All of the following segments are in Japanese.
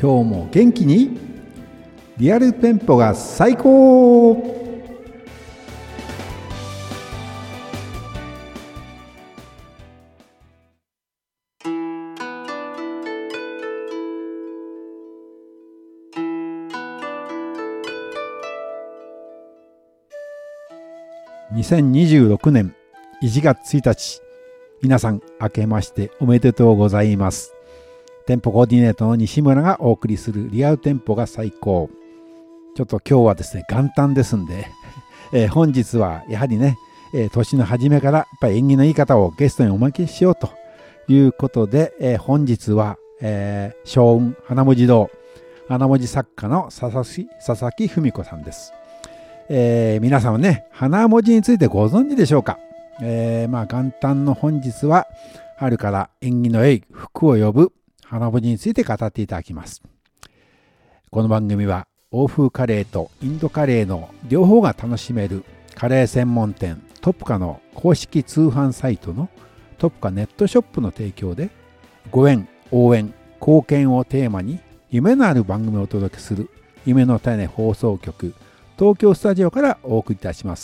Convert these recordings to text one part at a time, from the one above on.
今日も元気にリアル店舗が最高。2026年1月1日、皆さん明けましておめでとうございます。店舗コーディネートの西村がお送りするリアル店舗が最高。ちょっと今日はですね、元旦ですんで、本日はやはりね、年の初めからやっぱり縁起のいい方をゲストにお招きしようということで、本日は、松雲花文字堂花文字作家の佐々木文子さんです。皆さんはね、花文字についてご存知でしょうか。元旦の本日は春から縁起の良い福を呼ぶ花文字について語っていただきます。この番組は欧風カレーとインドカレーの両方が楽しめるカレー専門店トプカの公式通販サイトのトプカネットショップの提供で、ご縁、応援、貢献をテーマに夢のある番組をお届けする夢の種放送局東京スタジオからお送りいたします。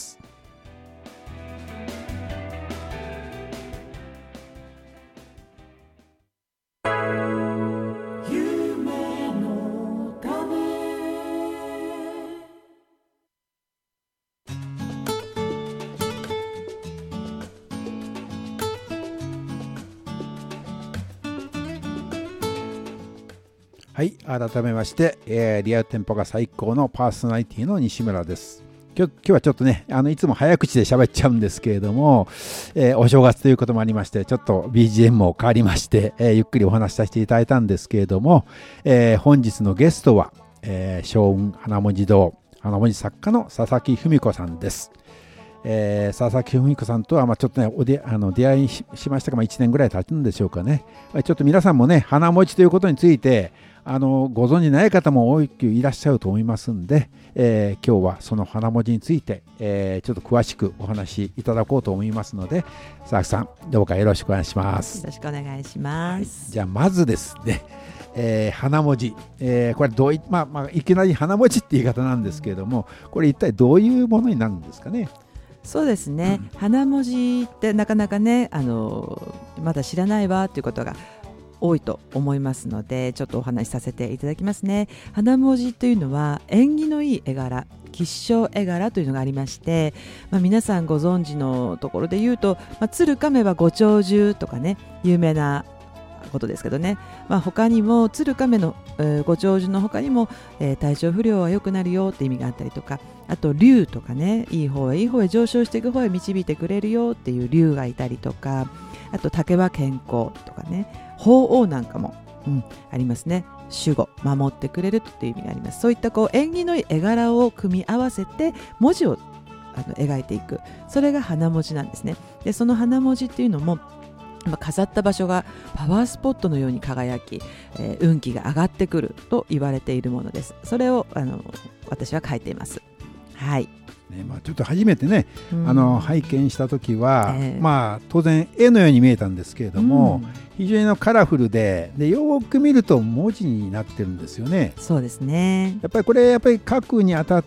はい、改めまして、リアル店舗が最高のパーソナリティの西村です。今日はちょっとね、いつも早口で喋っちゃうんですけれども、お正月ということもありまして、ちょっと BGM も変わりまして、ゆっくりお話しさせていただいたんですけれども、本日のゲストは、松雲花文字堂花文字作家の佐々木文子さんです。佐々木文子さんとはちょっとね出会いしましたが、1年ぐらい経つんでしょうかね。ちょっと皆さんもね、花文字ということについてご存じない方も多くいらっしゃると思いますんで、今日はその花文字について、ちょっと詳しくお話しいただこうと思いますので、佐々木さんどうかよろしくお願いします。 よろしくお願いします。 はい、じゃあまずですね、花文字、これどういきなり花文字って言い方なんですけれども、これ一体どういうものになるんですかね。 そうですね、花文字ってなかなかね、まだ知らないわということが多いと思いますので、ちょっとお話しさせていただきますね。花文字というのは縁起のいい絵柄、吉祥絵柄というのがありまして、皆さんご存知のところで言うと、鶴亀はご長寿とかね、有名なことですけどね、他にも鶴亀の、ご長寿の他にも、体調不良は良くなるよって意味があったりとか、あと竜とかね、いい方へいい方へ上昇していく方へ導いてくれるよっていう竜がいたりとか、あと竹は健康とかね、鳳凰なんかも、ありますね。守護、守ってくれるっていう意味があります。そういった縁起のいい絵柄を組み合わせて文字を描いていく、それが花文字なんですね。でその花文字っていうのも飾った場所がパワースポットのように輝き、運気が上がってくると言われているものです。それを私は書いています。はい。 ちょっと初めてね、拝見した時は、当然絵のように見えたんですけれども、非常にカラフルでよく見ると文字になってるんですよね。 そうですね。 やっぱり書くにあたって、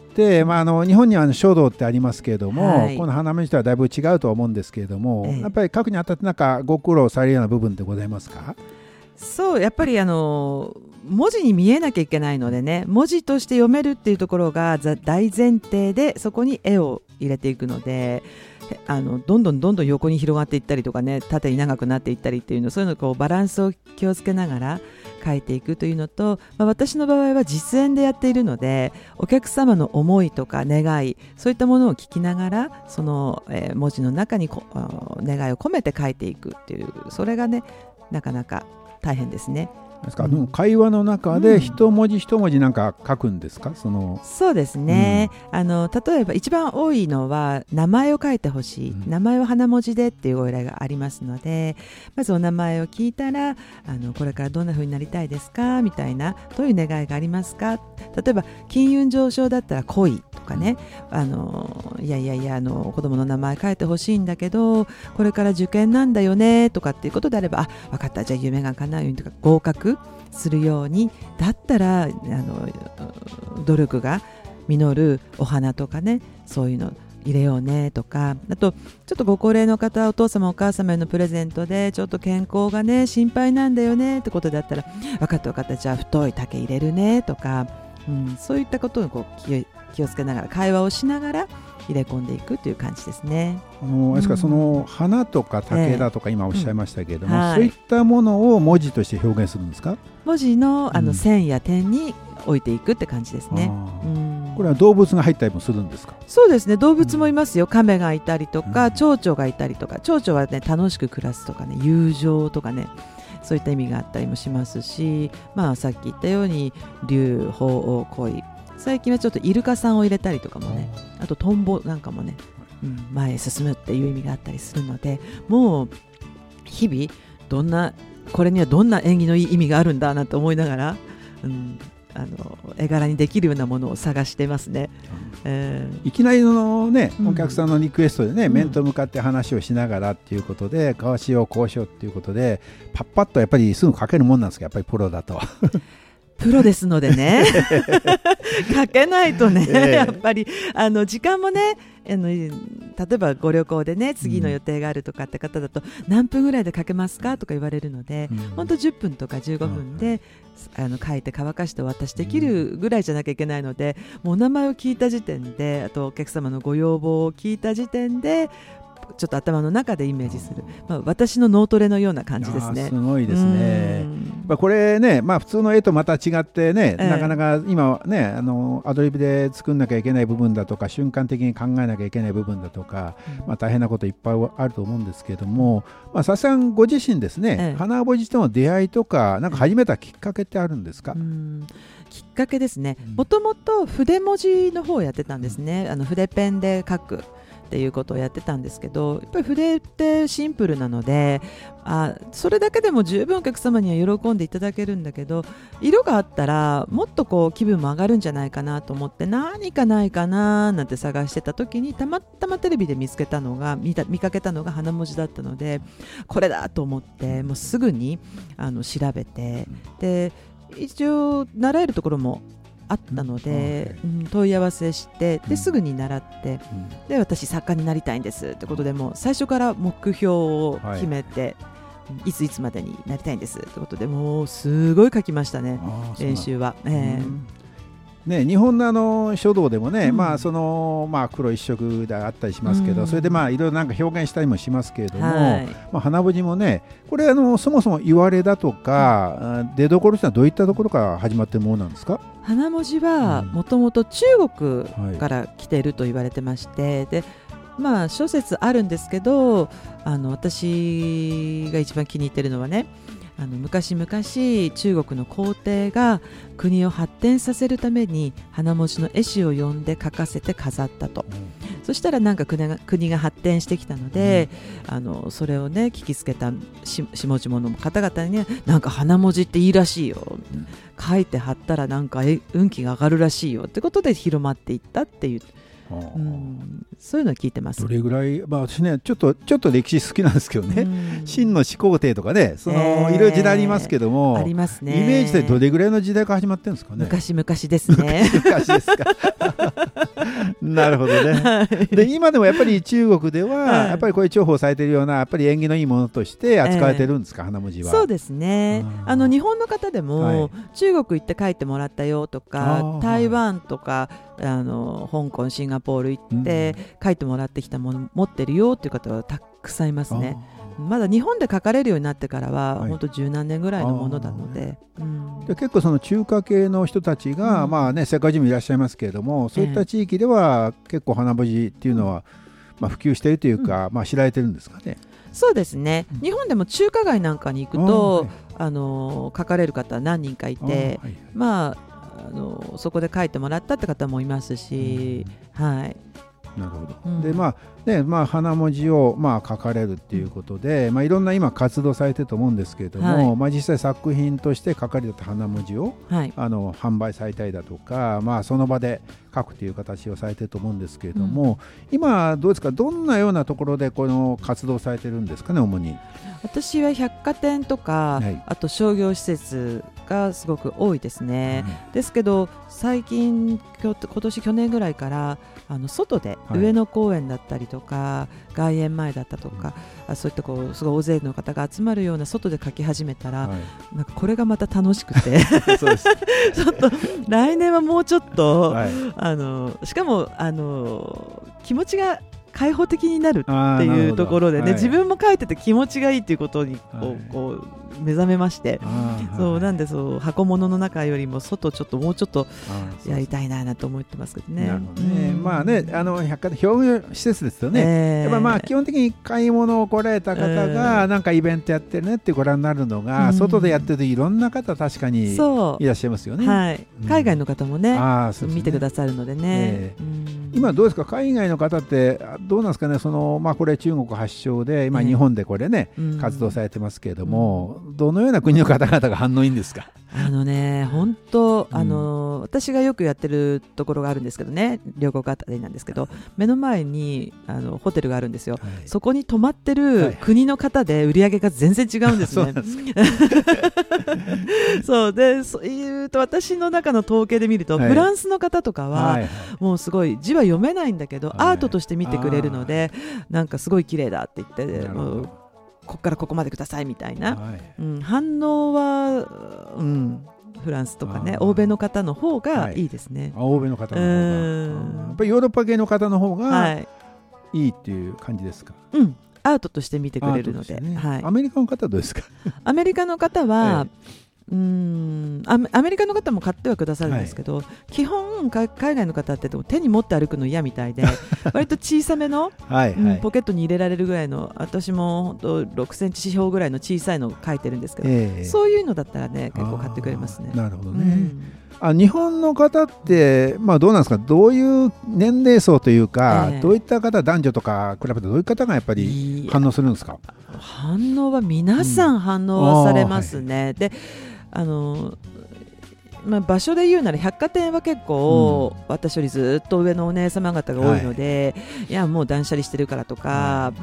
日本には書道ってありますけれども、この花文字とはだいぶ違うとは思うんですけれども、やっぱり書くにあたってご苦労されるような部分ってございますか？ そう、やっぱり文字に見えなきゃいけないのでね、文字として読めるっていうところが大前提で、そこに絵を入れていくので、どんどん横に広がっていったりとかね、縦に長くなっていったりっていうの、そういうのバランスを気をつけながら書いていくというのと、私の場合は実演でやっているので、お客様の思いとか願い、そういったものを聞きながら、その、文字の中に願いを込めて書いていくっていう、それがね、なかなか大変ですね。 ですか、会話の中で一文字一文字なんか書くんですか？ そうですね、例えば一番多いのは名前を書いてほしい、名前を花文字でっていうご依頼がありますので、まずお名前を聞いたら、これからどんな風になりたいですかみたいな、どういう願いがありますか。例えば金運上昇だったら恋とかね、いや子供の名前書いてほしいんだけどこれから受験なんだよねとかっていうことであれば、分かった、じゃあ夢が叶うようにとか合格得するように、だったら努力が実るお花とかね、そういうの入れようねとか、あとちょっとご高齢の方、お父様お母様へのプレゼントでちょっと健康がね心配なんだよねってことだったら、分かったじゃあ太い竹入れるねとか、そういったことを気をつけながら、会話をしながら入れ込んでいくという感じですね。 ですからその花とか竹だとか今おっしゃいましたけれども、 はい、 そういったものを文字として表現するんですか？ 文字の線や点に置いていくって感じですね。 これは動物が入ったりもするんですか？ そうですね、動物もいますよ。亀がいたりとか、蝶々がいたりとか、蝶々はね楽しく暮らすとかね、友情とかね、そういった意味があったりもしますし、さっき言ったように竜、鳳凰、鯉、最近はちょっとイルカさんを入れたりとかもね、あとトンボなんかもね、前へ進むっていう意味があったりするので、もう日々これにはどんな縁起のいい意味があるんだなと思いながら、絵柄にできるようなものを探してますね。 いきなりのね、お客さんのリクエストでね、面と向かって話をしながらっていうことで、こうしようっていうことでパッパッとやっぱりすぐ書けるもんなんですか？やっぱりプロだとプロですのでね書けないとね、やっぱり時間もね、例えばご旅行でね次の予定があるとかって方だと、何分ぐらいで書けますかとか言われるので、本当10分とか15分で書いて乾かしてお渡しできるぐらいじゃなきゃいけないので、もうお名前を聞いた時点で、あとお客様のご要望を聞いた時点でちょっと頭の中でイメージする、私の脳トレのような感じですね。 すごいですね。これね、普通の絵とまた違ってね、なかなか今ねアドリブで作んなきゃいけない部分だとか、瞬間的に考えなきゃいけない部分だとか、大変なこといっぱいあると思うんですけども、さすがにご自身ですね、花文字との出会いとか、なんか始めたきっかけってあるんですか？ きっかけですね、もともと筆文字の方をやってたんですね。筆ペンで書くっていうことをやってたんですけど、やっぱり筆ってシンプルなので、それだけでも十分お客様には喜んでいただけるんだけど、色があったらもっと気分も上がるんじゃないかなと思って、何かないかななんて探してた時に、たまたまテレビで見かけたのが花文字だったので、これだと思って、もうすぐに調べて、で一応習えるところもあったので、問い合わせして、ですぐに習って、で私作家になりたいんですってことで、もう最初から目標を決めて、いつまでになりたいんですってことで、もうすごい書きましたね、練習は。 日本の書道でもね、黒一色であったりしますけど、それでいろいろなんか表現したりもしますけれども、花文字もね、これそもそも言われだとか、出どころというのはどういったところから始まっているものなんですか？ 花文字はもともと中国から来ていると言われてまして、で諸説あるんですけど、私が一番気に入っているのはね、昔々中国の皇帝が国を発展させるために花文字の絵師を呼んで書かせて飾ったと、そしたらなんか国が発展してきたので、それをね聞きつけた下々の方々に、なんか花文字っていいらしいよ、書いて貼ったらなんか運気が上がるらしいよってことで広まっていったっていう、そういうのを聞いてます。 どれぐらい、私ねちょっと歴史好きなんですけどね、秦の始皇帝とかね、いろいろ時代ありますけども、 ありますね。 イメージでどれぐらいの時代から始まってるんですかね？ 昔々ですね。 昔ですかなるほどね。で今でもやっぱり中国ではやっぱりこういう重宝されているような、やっぱり縁起のいいものとして扱われてるんですか？花文字は。 そうですね。日本の方でも、中国行って書いてもらったよとか、台湾とか香港、シンガポール行って書いてもらってきたもの持ってるよっていう方はたくさんいますね。まだ日本で書かれるようになってからは、本当十何年ぐらいのものなので、 で結構その中華系の人たちが、世界中もいらっしゃいますけれども、そういった地域では結構花文字っていうのは、普及しているというか、知られてるんですかね？ そうですね、日本でも中華街なんかに行くと、書かれる方何人かいて、そこで書いてもらったって方もいますし、 なるほど、 うんで花文字を書かれるっていうことで、いろんな今活動されてると思うんですけれども、実際作品として書かれた花文字を、販売されたりだとか、その場で書くという形をされてると思うんですけれども、今どうですか、どんなようなところでこの活動されてるんですかね、主に。 私は百貨店とか、あと商業施設がすごく多いですね、ですけど最近今年去年ぐらいから外で上野公園だったりとか、外苑前だったとか、そういったすごい大勢の方が集まるような外で書き始めたら、なんかこれがまた楽しくてそうですちょっと来年はもうちょっと、しかも気持ちが開放的になるっていうところでね、自分も書いてて気持ちがいいっていうことにこう目覚めまして、なんで箱物の中よりも外ちょっともうちょっとやりたいなと思ってますけどね。百貨店商業施設ですよね、やっぱ基本的に買い物を来られた方がなんかイベントやってるねってご覧になるのが、外でやってるといろんな方確かにいらっしゃいますよね。海外の方もね、見てくださるのでね。今どうですか、海外の方ってどうなんですかね、これ中国発祥で今日本でこれね、活動されてますけれども、どのような国の方々が反応いいんですか。 本当私がよくやってるところがあるんですけどね、両国あたりなんですけど、目の前にホテルがあるんですよ、そこに泊まってる国の方で売り上げが全然違うんですね。そういうと私の中の統計で見ると、フランスの方とかはもうすごい字は読めないんだけど、アートとして見てくれるので、なんかすごい綺麗だって言って、ここからここまでくださいみたいな、反応は、フランスとかね、欧米の方の方がいいですね。 欧米の方の方が、やっぱりヨーロッパ系の方の方がいいっていう感じですか。 アートとして見てくれるので、 アメリカの方はどうですか。 アメリカの方は、アメリカの方も買ってはくださるんですけど、基本海外の方って手に持って歩くの嫌みたいで割と小さめのポケットに入れられるぐらいの、私も本当6センチ四方ぐらいの小さいのを書いてるんですけど、そういうのだったらね結構買ってくれますね。 なるほどね。日本の方って、どうなんですか、どういう年齢層というか、どういった方、男女とか比べてどういう方がやっぱり反応するんですか。 反応は皆さん反応はされますね。で場所で言うなら百貨店は結構、私よりずっと上のお姉様方が多いので、いやもう断捨離してるからとか、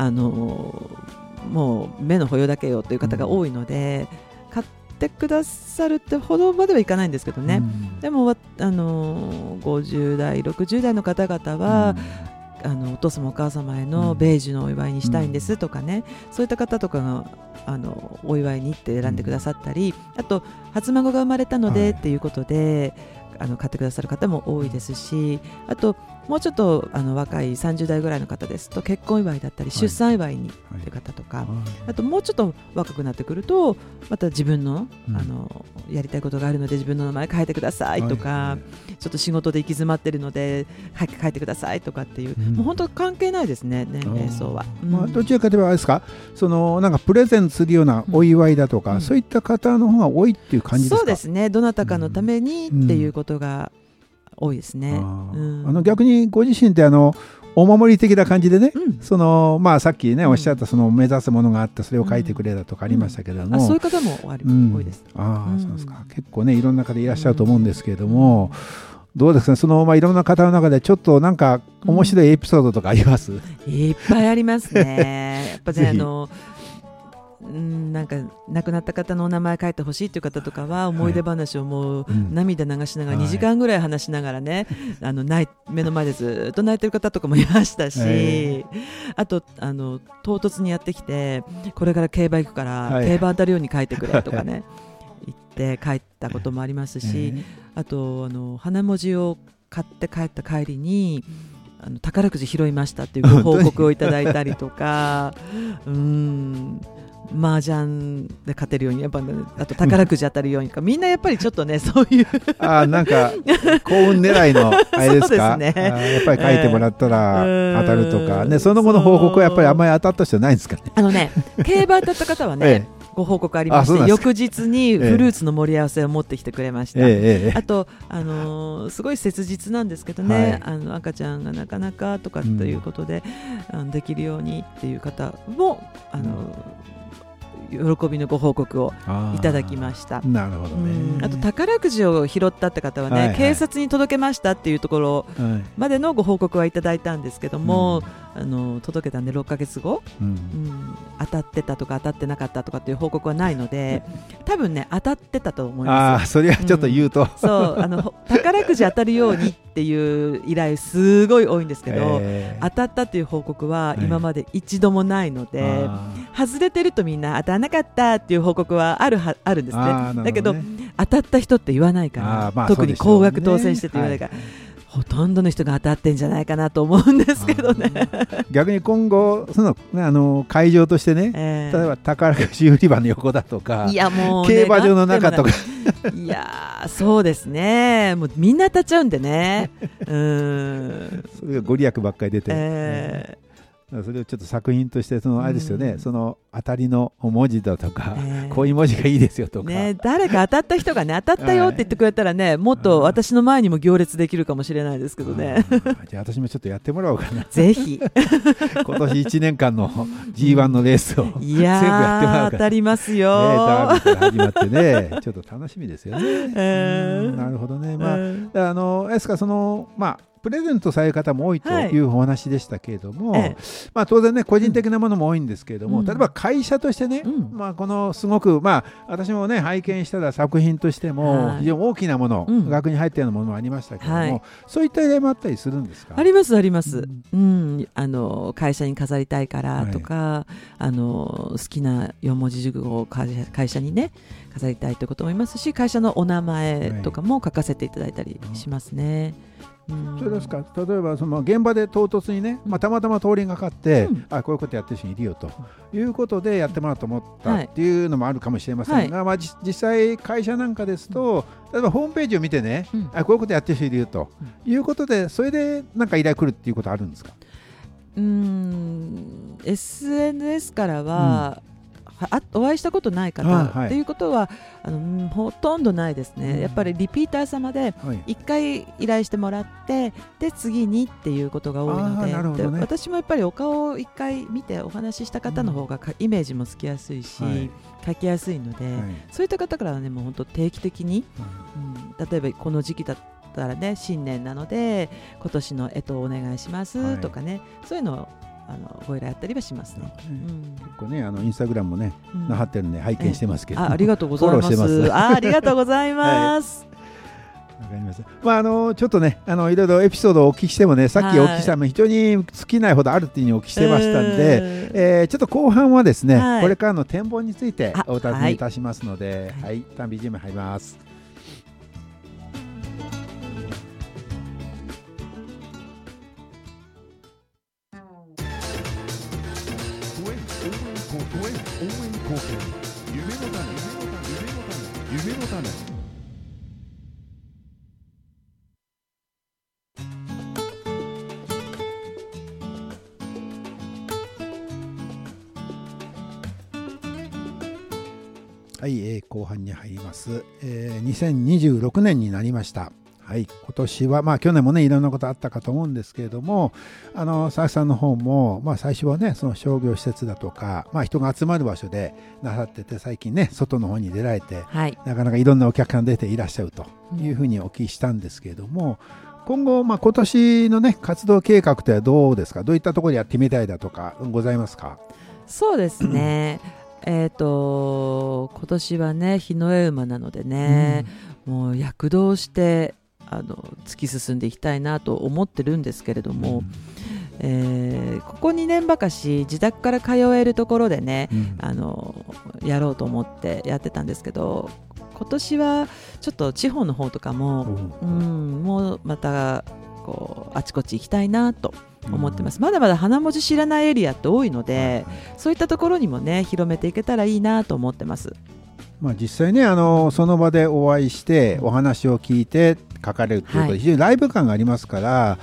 もう目の保養だけよという方が多いので、買ってくださるってほどまではいかないんですけどね、でも50代60代の方々は、お父様お母様への米寿のお祝いにしたいんですとかね、そういった方とかがお祝いにって選んでくださったり、あと初孫が生まれたのでっていうことで、買ってくださる方も多いですし、あともうちょっと若い30代ぐらいの方ですと結婚祝いだったり出産祝いにという方とか、あともうちょっと若くなってくるとまた自分の、やりたいことがあるので自分の名前書いてくださいとか、ちょっと仕事で行き詰まってるので書いてくださいとかっていう、もう本当関係ないですね、年齢層は。 どちらかといえばあれですか、なんかプレゼントするようなお祝いだとか、そういった方の方が多いっていう感じですか。 そうですね、どなたかのためにっていうことが多いですね。 逆にご自身ってお守り的な感じでね、さっきねおっしゃった目指すものがあってそれを書いてくれたとかありましたけれども、 そういう方も多いです。 そうですか。結構ねいろんな方いらっしゃると思うんですけれども、どうですかね、いろんな方の中でちょっとなんか面白いエピソードとかあります？ いっぱいありますね。やっぱねなんか亡くなった方のお名前書いてほしいという方とかは思い出話をもう涙流しながら2時間ぐらい話しながらね、目の前でずっと泣いてる方とかもいましたし、あと唐突にやってきてこれから競馬行くから競馬当たるように書いてくれとかね言って書いたこともありますし、あと花文字を買って帰った帰りに宝くじ拾いましたっていうご報告をいただいたりとか麻雀で勝てるようにやっぱ、あと宝くじ当たるようにかみんなやっぱりちょっとねそういうなんか幸運狙いのあれですか。 そうですね、 やっぱり書いてもらったら当たるとかね、その後の報告はやっぱりあんまり当たった人ないんですかね。 競馬当たった方はねご報告ありまして、翌日にフルーツの盛り合わせを持ってきてくれました。あと、すごい切実なんですけどね、赤ちゃんがなかなかとかということで、できるようにっていう方も喜びのご報告をいただきました。 なるほどね。 あと宝くじを拾ったって方はね、警察に届けましたっていうところまでのご報告はいただいたんですけども、届けたんで6ヶ月後、当たってたとか当たってなかったとかっていう報告はないので、多分ね当たってたと思います。 それはちょっと言うと、 そう宝くじ当たるようにっていう依頼すごい多いんですけど、当たったっていう報告は今まで一度もないので、外れてるとみんな当たらなかったっていう報告はあるんですね。だけど当たった人って言わないから、特に高額当選してって言わないから、ほとんどの人が当たってんじゃないかなと思うんですけどね。 逆に今後会場としてね、例えば宝くじ売り場の横だとか、もう、競馬場の中とか、 いやそうですね、もうみんな当たっちゃうんでね。それがご利益ばっかり出て、それをちょっと作品としてあれですよね、その当たりの文字だとか、こういう文字がいいですよとか、 誰か当たった人がね、当たったよって言ってくれたらね、もっと私の前にも行列できるかもしれないですけどね。 じゃあ私もちょっとやってもらおうかな。 ぜひ今年1年間の G1 のレースを全部やってもらうから、 当たりますよ。 ダービーから始まってね、ちょっと楽しみですよね。なるほどね。ですからプレゼントされる方も多いというお話でしたけれども、当然ね個人的なものも多いんですけれども、例えば会社としてね、このすごく私もね拝見したら作品としても非常に大きなもの、額に入ったようなものもありましたけれども、そういった依頼もあったりするんですか？ ありますあります。会社に飾りたいからとか、好きな4文字熟語を会社にね飾りたいということもいますし、会社のお名前とかも書かせていただいたりしますね。 それですか、例えば現場で唐突にね、たまたま通りがかって、こういうことやってる人いるよということでやってもらおうと思ったっていうのもあるかもしれませんが、実際会社なんかですと、例えばホームページを見てね、こういうことやってる人いるよということで、それでなんか依頼来るっていうことあるんですか ？SNS からは、お会いしたことない方っていうことはほとんどないですね。やっぱりリピーター様で1回依頼してもらって、で次にっていうことが多いので、私もやっぱりお顔を1回見てお話しした方の方がイメージもつきやすいし、書きやすいので、そういった方からはねもう本当定期的に、例えばこの時期だったらね、新年なので今年の干支をお願いしますとかね、そういうのをご依頼あったりはしますね。 結構ねインスタグラムもねなさってるんで拝見してますけど、 ありがとうございます。ありがとうございます。 わかります。ちょっとねいろいろエピソードをお聞きしてもね、さっきお聞きしたの非常に尽きないほどあるっていうふうにお聞きしてましたんで、ちょっと後半はですね、これからの展望についてお尋ねいたしますので、一旦 BGM 入ります。はい、後半に入ります。2026年になりました。はい、今年は去年もねいろんなことあったかと思うんですけれども、佐々木さんの方も最初はねその商業施設だとか、人が集まる場所でなさってて、最近ね外の方に出られて、なかなかいろんなお客さん出ていらっしゃるというふうにお聞きしたんですけれども、今後今年のね活動計画ってはどうですか？どういったところでやってみたいだとかございますか？ そうですね。今年はね日の絵馬なのでね、もう躍動して突き進んでいきたいなと思ってるんですけれども、ここ2年ばかし自宅から通えるところでね、やろうと思ってやってたんですけど、今年はちょっと地方の方とかも、もうまたこうあちこち行きたいなと思ってます。まだまだ花文字知らないエリアって多いので、そういったところにもね広めていけたらいいなと思ってます。 実際ねその場でお会いしてお話を聞いて書かれるということで、非常にライブ感がありますから、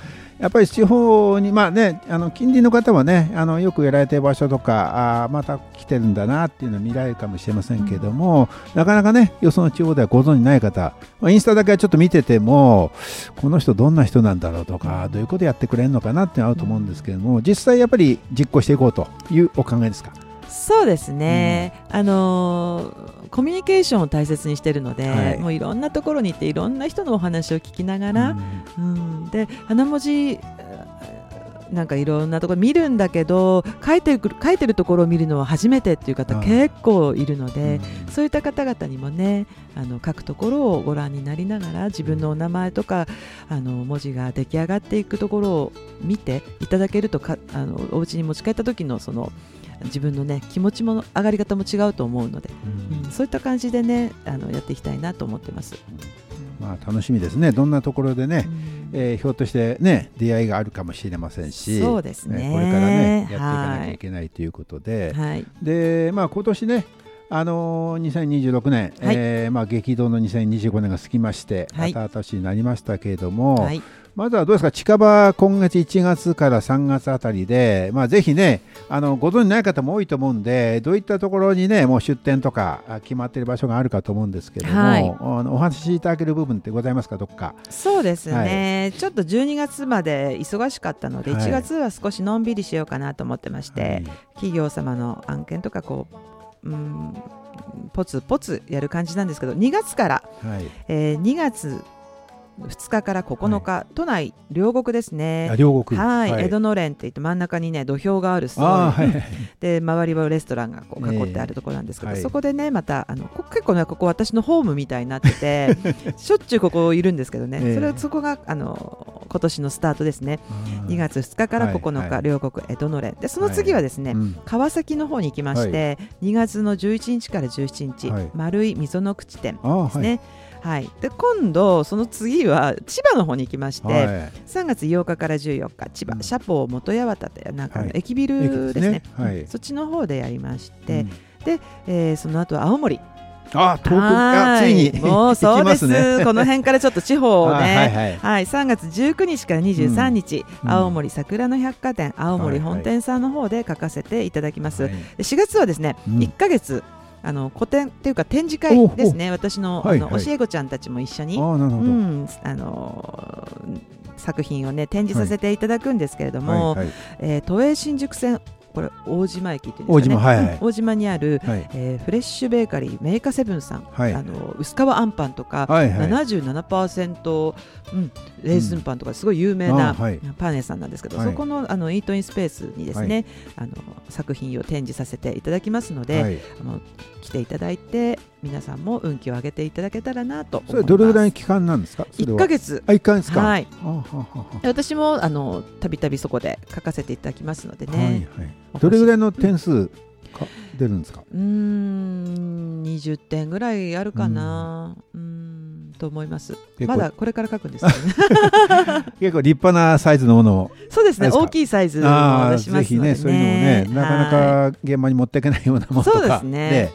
やっぱり地方に近隣の方はねよくやられている場所とかまた来てるんだなっていうのを見られるかもしれませんけども、なかなかねよその地方ではご存じない方、インスタだけはちょっと見ててもこの人どんな人なんだろうとかどういうことやってくれるのかなっていうのがあると思うんですけども、実際やっぱり実行していこうというお考えですか？ そうですね、コミュニケーションを大切にしているので、もういろんなところに行っていろんな人のお話を聞きながら、で花文字なんかいろんなところ見るんだけど書いてるところを見るのは初めてっていう方結構いるので、そういった方々にもね書くところをご覧になりながら自分のお名前とか文字が出来上がっていくところを見ていただけるとお家に持ち帰った時のその自分のね気持ちも上がり方も違うと思うので、そういった感じでねやっていきたいなと思ってます。 楽しみですね。どんなところでね、ひょっとしてね出会いがあるかもしれませんし、 そうですね、 これからねやっていかなきゃいけないということで、で今年ね2026年、激動の2025年が過ぎまして、新た年になりましたけれども、まずはどうですか、近場今月1月から3月あたりで、ぜひねご存じない方も多いと思うんで、どういったところにねもう出店とか決まっている場所があるかと思うんですけども、お話しいただける部分ってございますか、どっか？ そうですね、ちょっと12月まで忙しかったので、1月は少しのんびりしようかなと思ってまして、企業様の案件とかポツポツやる感じなんですけど、2月から、2月2日から9日、都内両国ですね。 両国、 江戸のれんって言って真ん中にね土俵があるすごいで周りはレストランがこう囲ってあるところなんですけど、そこでねまた結構ねここ私のホームみたいになっててしょっちゅうここいるんですけどね、そこが今年のスタートですね。2月2日から9日、両国江戸のれんで、その次はですね、川崎の方に行きまして、2月の11日から17日、丸い溝の口店ですね。で今度その次は千葉の方に行きまして、3月8日から14日千葉社宝元八幡ってなんか駅ビルですね、そっちの方でやりまして、で、その後は青森、 遠くついにもうそうです、この辺からちょっと地方をね、3月19日から23日、青森桜の百貨店青森本店さんの方で書かせていただきます。4月はですね、1ヶ月個展っていうか展示会ですね。私の教え子ちゃんたちも一緒に作品をね展示させていただくんですけれども、都営新宿線、これ大島駅っていうんですかね、大島にある、フレッシュベーカリーメーカーセブンさん、薄皮あんパンとか、77%、レーズンパンとかすごい有名なパン屋さんなんですけど、そこのイートインスペースにですね、作品を展示させていただきますので、来ていただいて皆さんも運気を上げていただけたらなと思います。それどれぐらいの期間なんですか ？1ヶ月。 1ヶ月か。 私もたびたびそこで書かせていただきますのでね。 どれぐらいの点数出るんですか ？20点ぐらいあるかなと思います。まだこれから書くんですけどね結構立派なサイズのものを。 そうですね、大きいサイズを出しますのでね。 ぜひね、そういうのをね、なかなか現場に持っていけないようなものとか。 そうですね、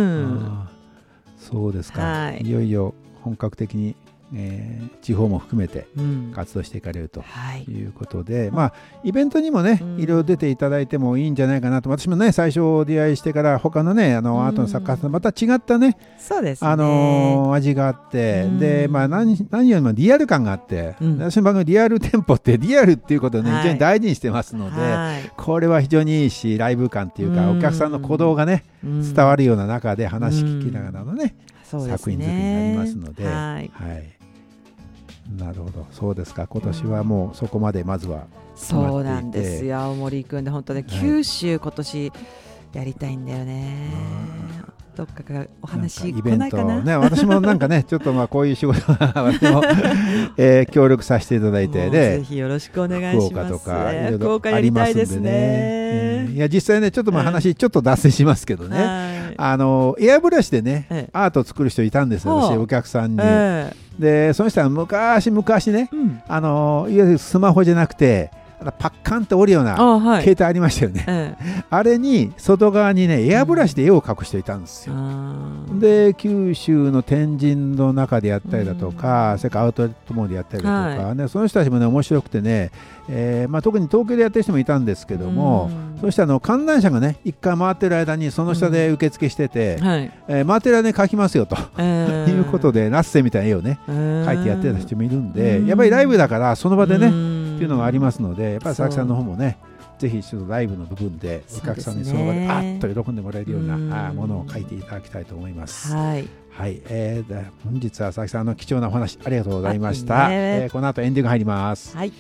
そうですか、いよいよ本格的に地方も含めて活動していかれるということで、イベントにもねいろいろ出ていただいてもいいんじゃないかなと。私もね最初出会いしてから他のねアートの作家さんまた違ったね、味があって、で何よりもリアル感があって、私の番組リアル店舗ってリアルっていうことをね非常に大事にしてますので、これは非常にいいし、ライブ感っていうかお客さんの鼓動がね伝わるような中で話聞きながらのね作品作りになりますので、なるほど、そうですか。今年はもうそこまでまずはそうなんですよ。青森行くんで本当ね、九州今年やりたいんだよね。どっかからお話来ないかな。 ね、私もなんかねちょっとこういう仕事私も、協力させていただいてね、 ぜひよろしくお願いします。 福岡とか福岡やりたいですね。 いや実際ねちょっと話ちょっと脱線しますけどね、エアブラシでねアートを作る人いたんですよ、私お客さんに。でその人は昔ね、いわゆるスマホじゃなくてパッカンと折るような携帯ありましたよね、あれに外側にねエアブラシで絵を描く人いたんですよ、で九州の天神の中でやったりだとか、それからアウトレットモールでやったりだとか、ね、その人たちもね面白くてね、特に東京でやってる人もいたんですけども、そして観覧車がね一回回ってる間にその下で受付してて、回ってる間に描きますよと、いうことでナッセみたいな絵をね描いてやってた人もいるんで、やっぱりライブだからその場でねっていうのがありますので、やっぱり佐々木さんの方もねぜひちょっとライブの部分でお客さんにその場であっと喜んでもらえるようなものを書いていただきたいと思います。はい、本日は佐々木さんの貴重なお話ありがとうございました。この後エンディング入ります。はい、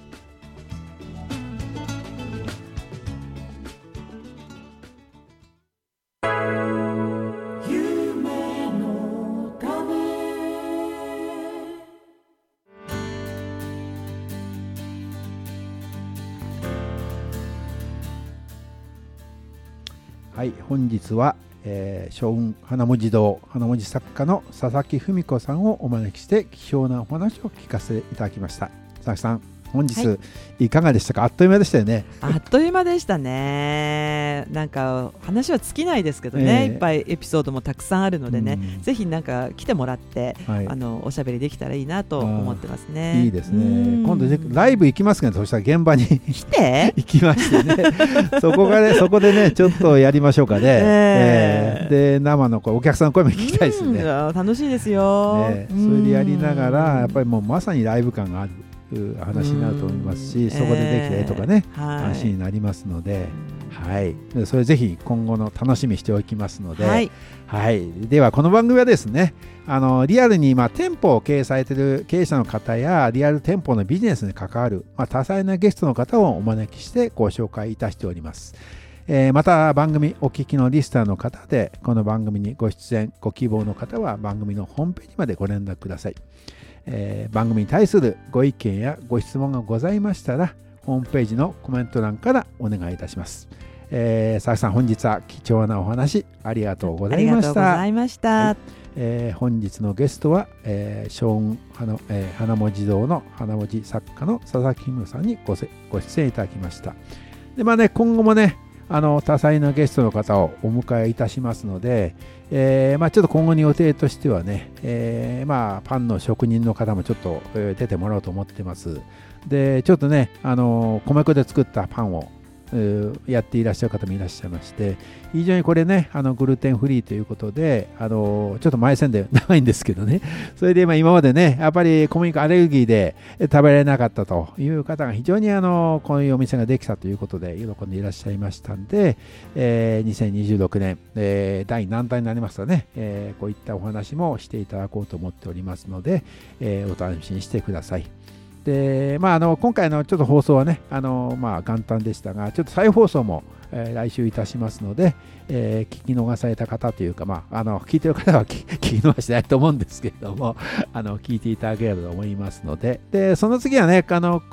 はい、本日は、将軍花文字堂花文字作家の佐々木文子さんをお招きして貴重なお話を聞かせていただきました。佐々木さん、本日、いかがでしたか？あっという間でしたよね。 あっという間でしたね。なんか話は尽きないですけどね、いっぱいエピソードもたくさんあるのでね、ぜひなんか来てもらって、おしゃべりできたらいいなと思ってますね。 いいですね。今度ライブ行きますけど、そしたら現場に来て行きましてねそこでねちょっとやりましょうかね。で生のお客さんの声も聞きたいですね。 楽しいですよ、 それでやりながらやっぱりもうまさにライブ感がある話になると思いますし、そこでできた絵とかね、話になりますので、それぜひ今後の楽しみにしておきますので、ではこの番組はですね、リアルに店舗を経営されている経営者の方やリアル店舗のビジネスに関わる、多彩なゲストの方をお招きしてご紹介いたしております。また番組お聞きのリスナーの方でこの番組にご出演ご希望の方は番組のホームページまでご連絡ください。番組に対するご意見やご質問がございましたらホームページのコメント欄からお願いいたします。佐々木さん、本日は貴重なお話ありがとうございました。ありがとうございました。本日のゲストは、将軍花文字堂の花文字作家の佐々木文さんにご出演いただきました。で、今後もね多彩なゲストの方をお迎えいたしますので、ちょっと今後に予定としてはね、パンの職人の方もちょっと、出てもらおうと思ってます。でちょっとね米粉で作ったパンをやっていらっしゃる方もいらっしゃいまして、非常にこれねグルテンフリーということでちょっと前線で長いんですけどね、それで今までねやっぱり小麦粉アレルギーで食べられなかったという方が非常にこういうお店ができたということで喜んでいらっしゃいましたんで、2026年、第何弾になりますかね、こういったお話もしていただこうと思っておりますので、お楽しみにしてください。で今回のちょっと放送はね元旦でしたが、ちょっと再放送も、来週いたしますので、聞き逃された方というか、聞いてる方は聞き逃してないと思うんですけれども聞いていただければと思いますので、その次はね今年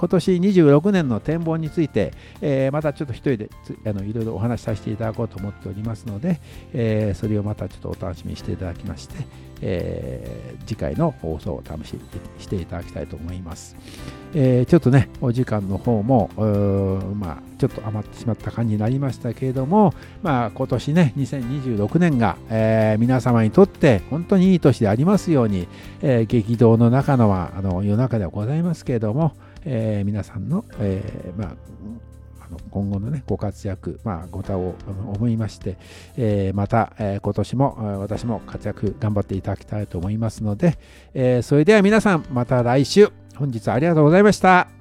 26年の展望について、またちょっと一人でいろいろお話しさせていただこうと思っておりますので、それをまたちょっとお楽しみにしていただきまして、次回の放送を楽しみにしていただきたいと思います。ちょっとねお時間の方もちょっと余ってしまった感じになりましたけれども、今年ね2026年が、皆様にとって本当にいい年でありますように、激動の中の世の中ではございますけれども、皆さんの、今後のねご活躍、ご多を思いまして、また、今年も私も活躍頑張っていただきたいと思いますので、それでは皆さんまた来週。本日はありがとうございました。